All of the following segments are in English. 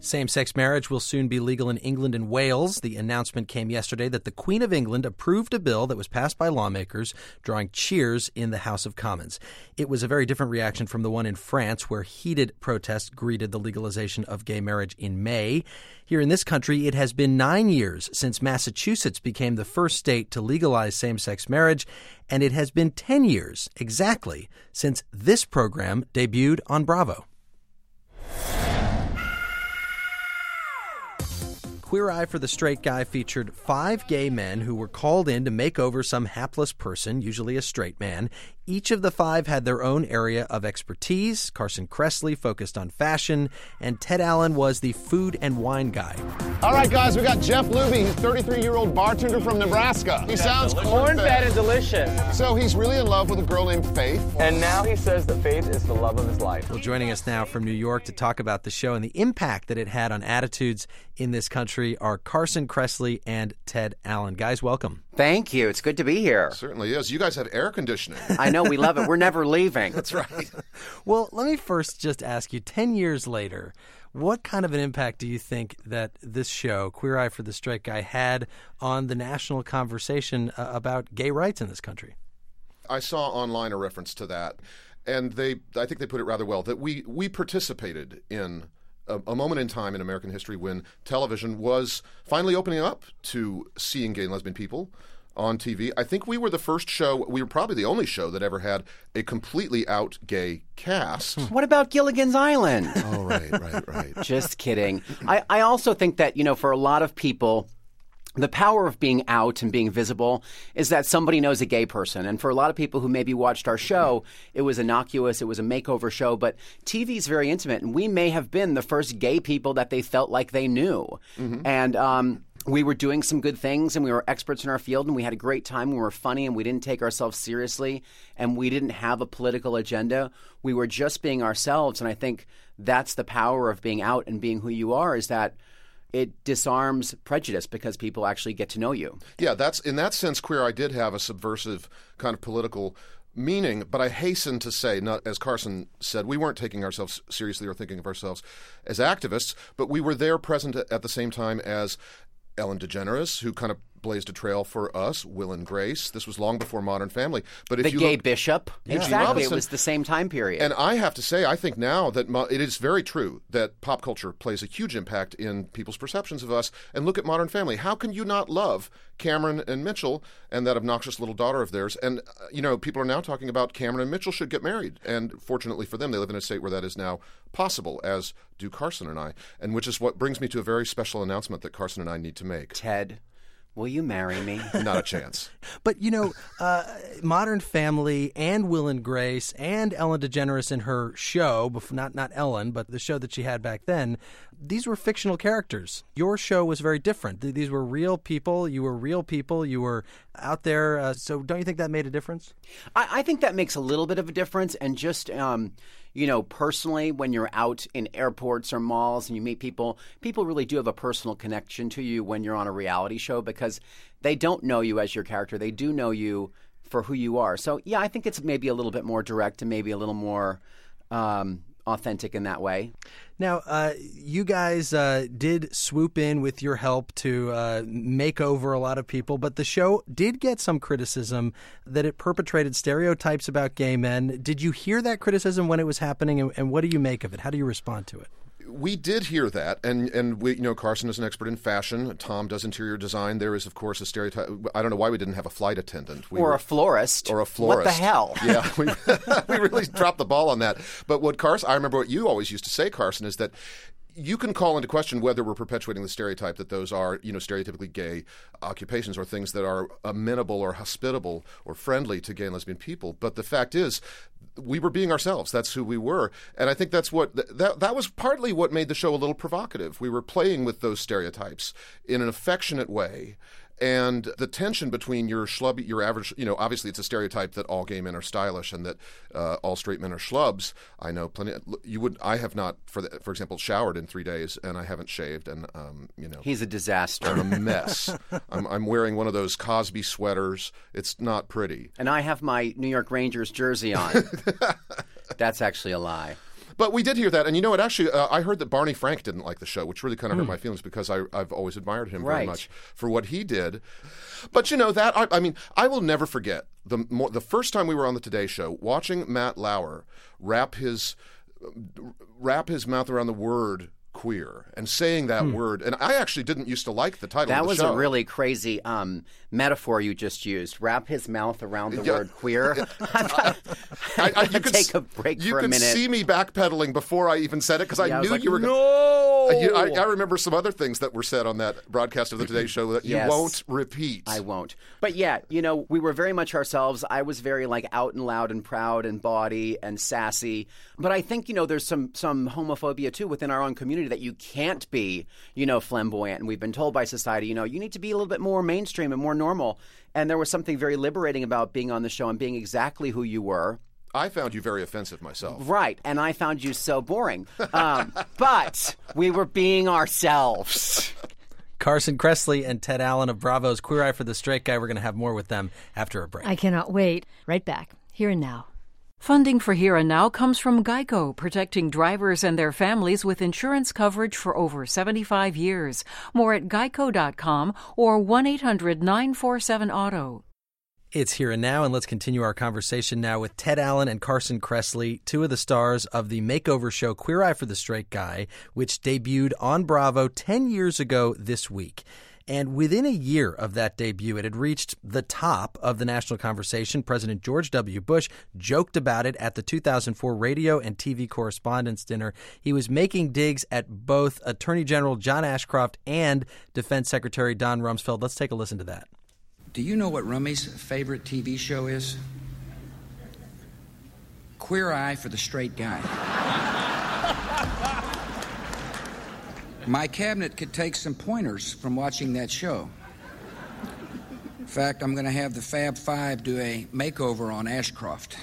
Same-sex marriage will soon be legal in England and Wales. The announcement came yesterday that the Queen of England approved a bill that was passed by lawmakers, drawing cheers in the House of Commons. It was a very different reaction from the one in France, where heated protests greeted the legalization of gay marriage in May. Here in this country, it has been 9 years since Massachusetts became the first state to legalize same-sex marriage, and it has been 10 years exactly since this program debuted on Bravo. Queer Eye for the Straight Guy featured 5 gay men who were called in to make over some hapless person, usually a straight man. Each of the 5 had their own area of expertise. Carson Kressley focused on fashion, and Ted Allen was the food and wine guy. All right, guys, we got Jeff Luby. He's a 33-year-old bartender from Nebraska. He sounds corn-fed and delicious. So he's really in love with a girl named Faith. And now he says that Faith is the love of his life. Well, joining us now from New York to talk about the show and the impact that it had on attitudes in this country are Carson Kressley and Ted Allen. Guys, welcome. Thank you. It's good to be here. It certainly is. You guys have air conditioning. I know. We love it. We're never leaving. That's right. Well, let me first just ask you, 10 years later, what kind of an impact do you think that this show, Queer Eye for the Straight Guy, had on the national conversation about gay rights in this country? I saw online a reference to that, and I think they put it rather well, that we participated in a moment in time in American history when television was finally opening up to seeing gay and lesbian people on TV. I think we were the first show, we were probably the only show that ever had a completely out gay cast. What about Gilligan's Island? Oh, right. Just kidding. I also think that, for a lot of people, the power of being out and being visible is that somebody knows a gay person. And for a lot of people who maybe watched our show, it was innocuous, it was a makeover show, but TV is very intimate, and we may have been the first gay people that they felt like they knew. Mm-hmm. And we were doing some good things, and we were experts in our field, and we had a great time. We were funny, and we didn't take ourselves seriously, and we didn't have a political agenda. We were just being ourselves, and I think that's the power of being out and being who you are, is that it disarms prejudice because people actually get to know you. Yeah, that's in that sense, Queer Eye did have a subversive kind of political meaning, but I hasten to say, not as Carson said, we weren't taking ourselves seriously or thinking of ourselves as activists, but we were there present at the same time as Ellen DeGeneres, who kind of blazed a trail for us, Will and Grace. This was long before Modern Family. But if the you gay look, bishop. Exactly. Robinson, it was the same time period. And I have to say, I think now that it is very true that pop culture plays a huge impact in people's perceptions of us. And look at Modern Family. How can you not love Cameron and Mitchell and that obnoxious little daughter of theirs? And, people are now talking about Cameron and Mitchell should get married. And fortunately for them, they live in a state where that is now possible, as do Carson and I. And which is what brings me to a very special announcement that Carson and I need to make. Ted, will you marry me? Not a chance. But, Modern Family and Will and Grace and Ellen DeGeneres in her show, not Ellen, but the show that she had back then, these were fictional characters. Your show was very different. These were real people. You were real people. You were out there. So don't you think that made a difference? I think that makes a little bit of a difference. And just, personally, when you're out in airports or malls and you meet people really do have a personal connection to you when you're on a reality show because they don't know you as your character. They do know you for who you are. So, yeah, I think it's maybe a little bit more direct and maybe a little more authentic in that way. Now, you guys did swoop in with your help to make over a lot of people, but the show did get some criticism that it perpetrated stereotypes about gay men. Did you hear that criticism when it was happening, and what do you make of it? How do you respond to it? We did hear that, and we, Carson is an expert in fashion. Tom does interior design. There is, of course, a stereotype. I don't know why we didn't have a flight attendant. Or a florist. What the hell? Yeah, we really dropped the ball on that. But I remember what you always used to say, Carson, is that you can call into question whether we're perpetuating the stereotype that those are, stereotypically gay occupations or things that are amenable or hospitable or friendly to gay and lesbian people. But the fact is, we were being ourselves. That's who we were. And I think that's what that was partly what made the show a little provocative. We were playing with those stereotypes in an affectionate way. And the tension between your average, obviously it's a stereotype that all gay men are stylish and that all straight men are schlubs. I know plenty. I have not, for example, showered in 3 days, and I haven't shaved, and he's a disaster. I'm a mess. I'm wearing one of those Cosby sweaters. It's not pretty. And I have my New York Rangers jersey on. That's actually a lie. But we did hear that, and you know what? Actually, I heard that Barney Frank didn't like the show, which really kind of hurt my feelings because I've always admired him very much for what he did. But you know that I mean, I will never forget the first time we were on the Today Show, watching Matt Lauer wrap his mouth around the word queer and saying that word. And I actually didn't used to like the title of the show. That was a really crazy metaphor you just used. Wrap his mouth around the word queer. You could take a break for a minute. You could see me backpedaling before I even said it because I knew you were going No! I remember some other things that were said on that broadcast of the Today Show that you won't repeat. I won't. But yeah, you know, we were very much ourselves. I was very out and loud and proud and bawdy and sassy. But I think, there's some homophobia too within our own community that you can't be, flamboyant. And we've been told by society, you need to be a little bit more mainstream and more normal. And there was something very liberating about being on the show and being exactly who you were. I found you very offensive myself. Right, and I found you so boring. But we were being ourselves. Carson Kressley and Ted Allen of Bravo's Queer Eye for the Straight Guy. We're going to have more with them after a break. I cannot wait. Right back. Here and Now. Funding for Here and Now comes from GEICO, protecting drivers and their families with insurance coverage for over 75 years. More at geico.com or 1-800-947-AUTO. It's Here and Now, and let's continue our conversation now with Ted Allen and Carson Kressley, two of the stars of the makeover show Queer Eye for the Straight Guy, which debuted on Bravo 10 years ago this week. And within a year of that debut, it had reached the top of the national conversation. President George W. Bush joked about it at the 2004 Radio and TV Correspondents' Dinner. He was making digs at both Attorney General John Ashcroft and Defense Secretary Don Rumsfeld. Let's take a listen to that. Do you know what Rummy's favorite TV show is? Queer Eye for the Straight Guy. My cabinet could take some pointers from watching that show. In fact, I'm going to have the Fab Five do a makeover on Ashcroft.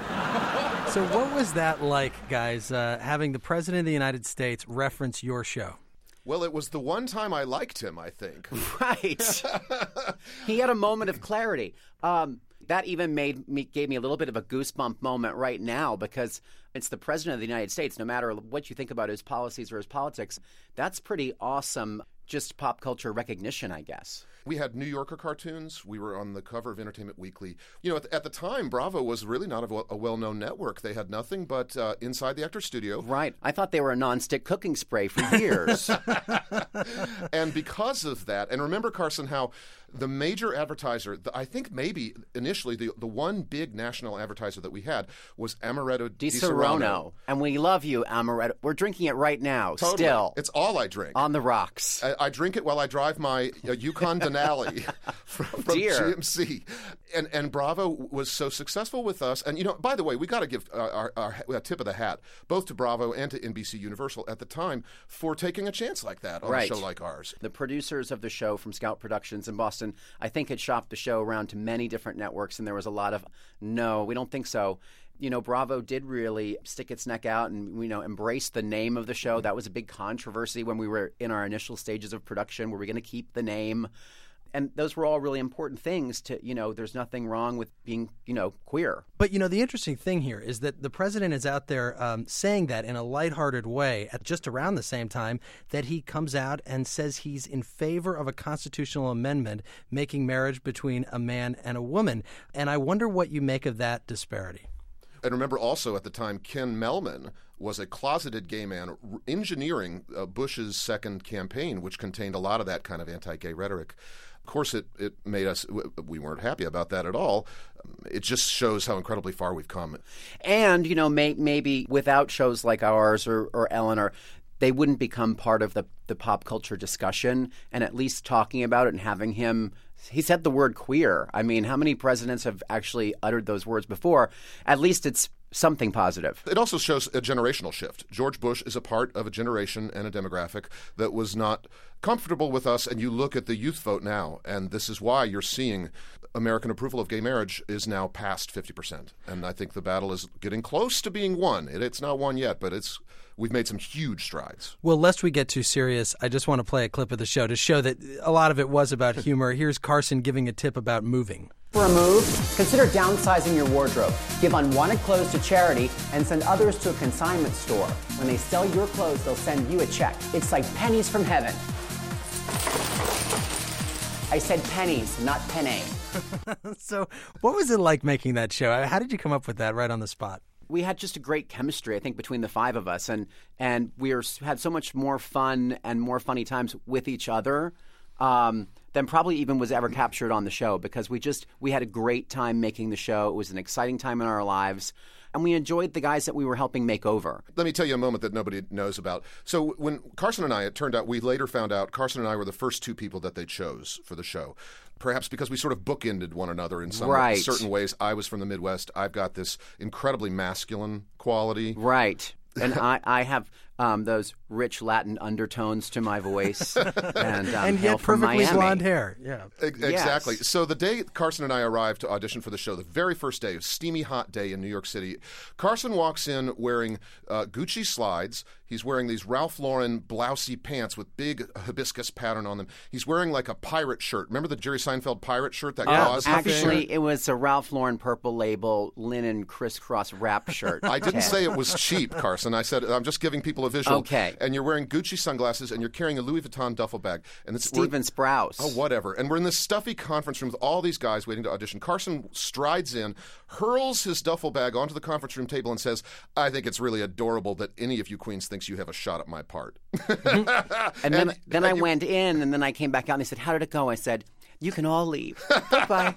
So what was that like, guys, having the President of the United States reference your show? Well, it was the one time I liked him, I think. Right. He had a moment of clarity. That even gave me a little bit of a goosebump moment right now because it's the President of the United States. No matter what you think about his policies or his politics, that's pretty awesome, just pop culture recognition, I guess. We had New Yorker cartoons. We were on the cover of Entertainment Weekly. At the time, Bravo was really not a well-known network. They had nothing but Inside the Actors Studio. Right. I thought they were a non-stick cooking spray for years. And because of that, and remember, Carson, how the major advertiser, I think maybe initially the one big national advertiser that we had was Amaretto Di Serono. And we love you, Amaretto. We're drinking it right now, totally. Still. It's all I drink. On the rocks. I drink it while I drive my Yukon Denali from GMC. And Bravo was so successful with us. And, by the way, we got to give our tip of the hat both to Bravo and to NBC Universal at the time for taking a chance like that on a show like ours. The producers of the show from Scout Productions in Boston, I think, had shopped the show around to many different networks, and there was a lot of, no, we don't think so. Bravo did really stick its neck out and, embrace the name of the show. That was a big controversy when we were in our initial stages of production. Were we going to keep the name? And those were all really important things to, there's nothing wrong with being, queer. But, the interesting thing here is that the president is out there saying that in a lighthearted way at just around the same time that he comes out and says he's in favor of a constitutional amendment making marriage between a man and a woman. And I wonder what you make of that disparity. And remember also at the time, Ken Melman was a closeted gay man engineering Bush's second campaign, which contained a lot of that kind of anti-gay rhetoric. Of course, it made us, we weren't happy about that at all. It just shows how incredibly far we've come. And, maybe without shows like ours or Ellen, they wouldn't become part of the pop culture discussion, and at least talking about it and having him. He said the word queer. I mean, how many presidents have actually uttered those words before? At least it's something positive. It also shows a generational shift. George Bush is a part of a generation and a demographic that was not comfortable with us, and you look at the youth vote now, and this is why you're seeing American approval of gay marriage is now past 50%. And I think the battle is getting close to being won. It's not won yet, but we've made some huge strides. Well, lest we get too serious, I just want to play a clip of the show to show that a lot of it was about humor. Here's Carson giving a tip about moving. For a move, consider downsizing your wardrobe. Give unwanted clothes to charity and send others to a consignment store. When they sell your clothes, they'll send you a check. It's like pennies from heaven. I said pennies, not penne. So what was it like making that show? How did you come up with that right on the spot? We had just a great chemistry, I think, between the five of us, and we had so much more fun and more funny times with each other than probably even was ever captured on the show, because we had a great time making the show. It was an exciting time in our lives, and we enjoyed the guys that we were helping make over. Let me tell you a moment that nobody knows about. So when Carson and I, it turned out, we later found out Carson and I were the first two people that they chose for the show. Perhaps because we sort of bookended one another in some certain ways. I was from the Midwest. I've got this incredibly masculine quality. Right. And I have those rich Latin undertones to my voice, and yet perfectly blonde hair. Yeah, exactly. Yes. So the day Carson and I arrived to audition for the show, the very first day, a steamy hot day in New York City, Carson walks in wearing Gucci slides. He's wearing these Ralph Lauren blousey pants with big hibiscus pattern on them. He's wearing like a pirate shirt. Remember the Jerry Seinfeld pirate shirt? That gauze actually, shirt? It was a Ralph Lauren purple label linen crisscross wrap shirt. I didn't say it was cheap, Carson. I said I'm just giving people a visual. Okay. And you're wearing Gucci sunglasses, and you're carrying a Louis Vuitton duffel bag. And it's Steven Sprouse. Oh, whatever. And we're in this stuffy conference room with all these guys waiting to audition. Carson strides in, hurls his duffel bag onto the conference room table, and says, "I think it's really adorable that any of you queens thinks you have a shot at my part." And then I went in, and then I came back out, and they said, "How did it go?" I said, "You can all leave. Goodbye."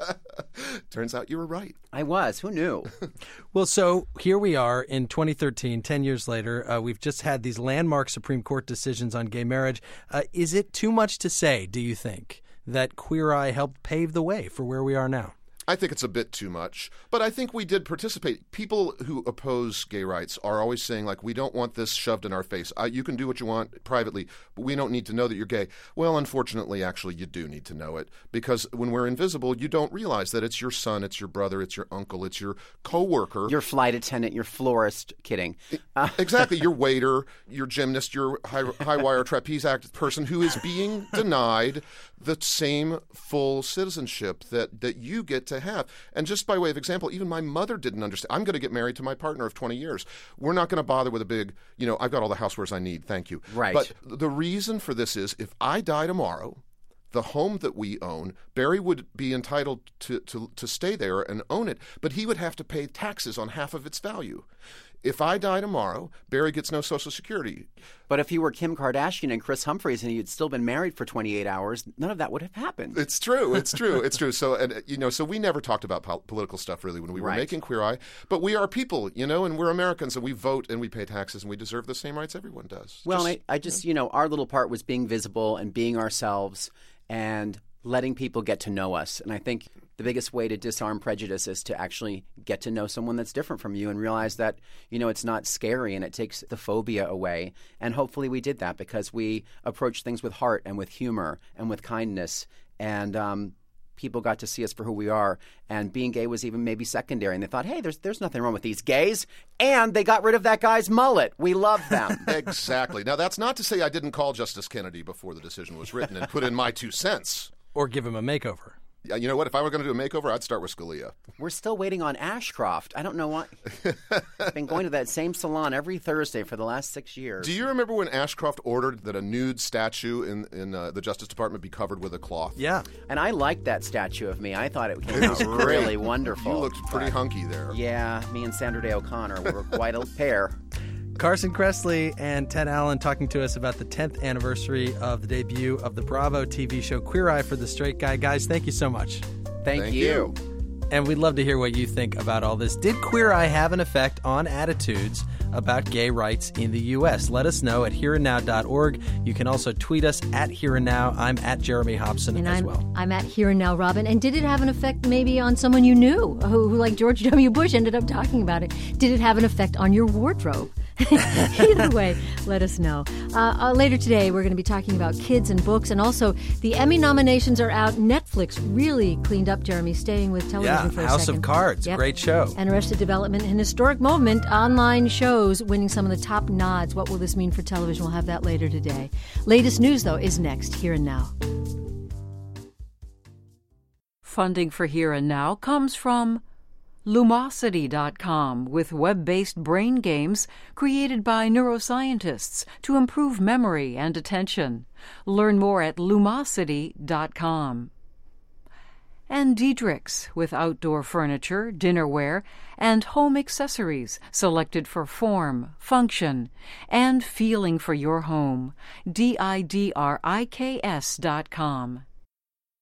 Turns out you were right. I was. Who knew? Well, so here we are in 2013, 10 years later. We've just had these landmark Supreme Court decisions on gay marriage. Is it too much to say, do you think, that Queer Eye helped pave the way for where we are now? I think it's a bit too much, but I think we did participate. People who oppose gay rights are always saying, like, we don't want this shoved in our face. You can do what you want privately, but we don't need to know that you're gay. Well, unfortunately, actually, you do need to know it, because when we're invisible, you don't realize that it's your son, it's your brother, it's your uncle, it's your coworker. Your flight attendant, your florist. Kidding. Exactly. Your waiter, your gymnast, your high-wire trapeze act person who is being denied the same full citizenship that you get to have. And just by way of example, even my mother didn't understand. I'm going to get married to my partner of 20 years. We're not going to bother with a big, I've got all the housewares I need, thank you. Right. But the reason for this is if I die tomorrow, the home that we own, Barry would be entitled to stay there and own it, but he would have to pay taxes on half of its value. If I die tomorrow, Barry gets no Social Security. But if you were Kim Kardashian and Chris Humphries and you'd still been married for 28 hours, none of that would have happened. It's true. It's true. It's true. So, so we never talked about political stuff really when we were making Queer Eye. But we are people, and we're Americans, and we vote and we pay taxes and we deserve the same rights everyone does. Well, I just, our little part was being visible and being ourselves and letting people get to know us. And I think the biggest way to disarm prejudice is to actually get to know someone that's different from you and realize that, it's not scary and it takes the phobia away. And hopefully we did that because we approached things with heart and with humor and with kindness. And people got to see us for who we are. And being gay was even maybe secondary. And they thought, hey, there's nothing wrong with these gays. And they got rid of that guy's mullet. We love them. Exactly. Now, that's not to say I didn't call Justice Kennedy before the decision was written and put in my 2 cents. Or give him a makeover. You know what? If I were going to do a makeover, I'd start with Scalia. We're still waiting on Ashcroft. I don't know why. I've been going to that same salon every Thursday for the last 6 years. Do you remember when Ashcroft ordered that a nude statue in the Justice Department be covered with a cloth? Yeah. And I liked that statue of me. I thought it came out really wonderful. You looked pretty hunky there. Yeah, me and Sandra Day O'Connor were quite a pair. Carson Kressley and Ted Allen talking to us about the 10th anniversary of the debut of the Bravo TV show Queer Eye for the Straight Guy. Guys, thank you so much. Thank you. And we'd love to hear what you think about all this. Did Queer Eye have an effect on attitudes about gay rights in the U.S.? Let us know at hereandnow.org. You can also tweet us at Hereandnow. I'm at Jeremy Hobson and as well. I'm at Hereandnow, Robin. And did it have an effect maybe on someone you knew who like George W. Bush, ended up talking about it? Did it have an effect on your wardrobe? Either way, let us know. Later today, we're going to be talking about kids and books, and also the Emmy nominations are out. Netflix really cleaned up, Jeremy, staying with television for a House second. of Cards, Yep. Great show. And Arrested Development, an historic moment, online shows winning some of the top nods. What will this mean for television? We'll have that later today. Latest news, though, is next, Here and Now. Funding for Here and Now comes from Lumosity.com, with web-based brain games created by neuroscientists to improve memory and attention. Learn more at Lumosity.com. And Diedrich's, with outdoor furniture, dinnerware, and home accessories selected for form, function, and feeling for your home. DIDRIKS.com.